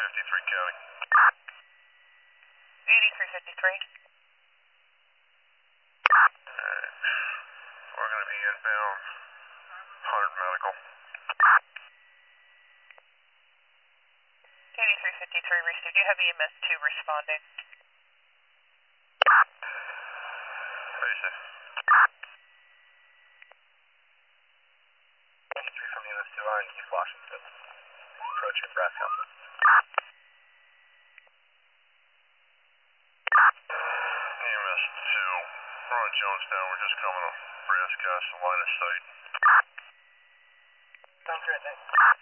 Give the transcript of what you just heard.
County. 8353. We're going to be inbound. 100 medical. 8353 received. You have EMS 2 responding. Basic. 3 from EMS 2 on East Washington. Approaching Brass House. EMS 2. We're on Jonestown. We're just coming to Brass Castle line of sight. Sounds great, thanks.